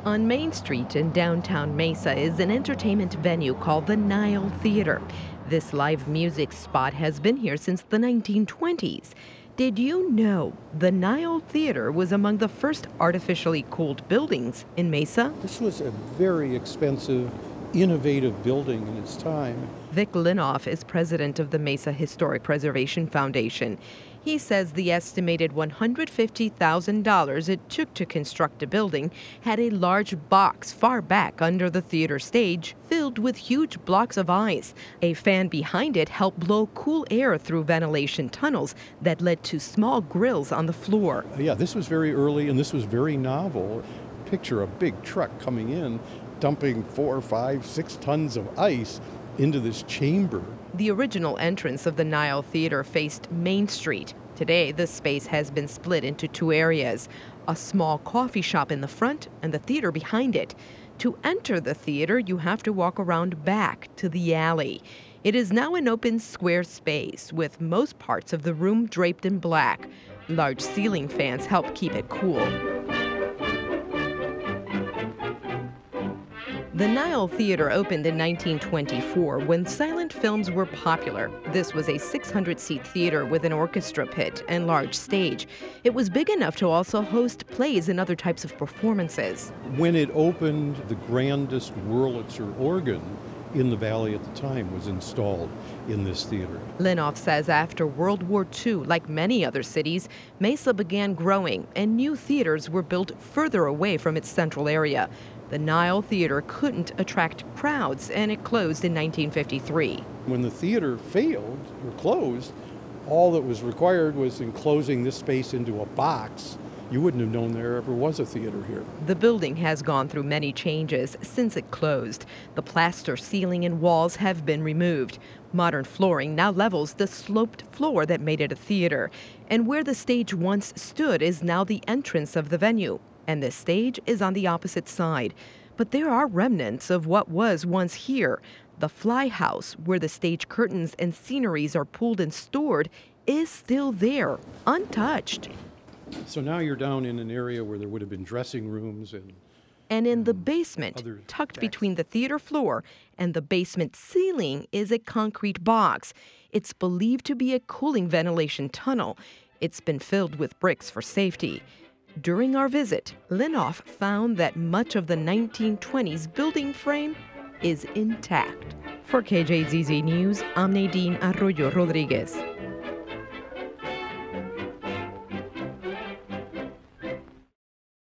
On Main Street in downtown Mesa is an entertainment venue called the Nile Theater. This live music spot has been here since the 1920s. Did you know the Nile Theater was among the first artificially cooled buildings in Mesa? This was a very expensive, innovative building in its time. Vic Linoff is president of the Mesa Historic Preservation Foundation. He says the estimated $150,000 it took to construct a building had a large box far back under the theater stage filled with huge blocks of ice. A fan behind it helped blow cool air through ventilation tunnels that led to small grills on the floor. Yeah, this was very early and this was very novel. Picture a big truck coming in, dumping 4, 5, 6 tons of ice into this chamber. The original entrance of the Nile Theater faced Main Street. Today, the space has been split into 2 areas, a small coffee shop in the front and the theater behind it. To enter the theater, you have to walk around back to the alley. It is now an open square space with most parts of the room draped in black. Large ceiling fans help keep it cool. The Nile Theater opened in 1924 when silent films were popular. This was a 600-seat theater with an orchestra pit and large stage. It was big enough to also host plays and other types of performances. When it opened, the grandest Wurlitzer organ in the valley at the time was installed in this theater. Linoff says after World War II, like many other cities, Mesa began growing and new theaters were built further away from its central area. The Nile Theater couldn't attract crowds, and it closed in 1953. When the theater failed or closed, all that was required was enclosing this space into a box. You wouldn't have known there ever was a theater here. The building has gone through many changes since it closed. The plaster ceiling and walls have been removed. Modern flooring now levels the sloped floor that made it a theater. And where the stage once stood is now the entrance of the venue. And the stage is on the opposite side. But there are remnants of what was once here. The fly house, where the stage curtains and sceneries are pulled and stored, is still there, untouched. So now you're down in an area where there would have been dressing rooms and in the basement, tucked between the theater floor and the basement ceiling, is a concrete box. It's believed to be a cooling ventilation tunnel. It's been filled with bricks for safety. During our visit, Linoff found that much of the 1920s building frame is intact. For KJZZ News, I'm Nadine Arroyo Rodriguez.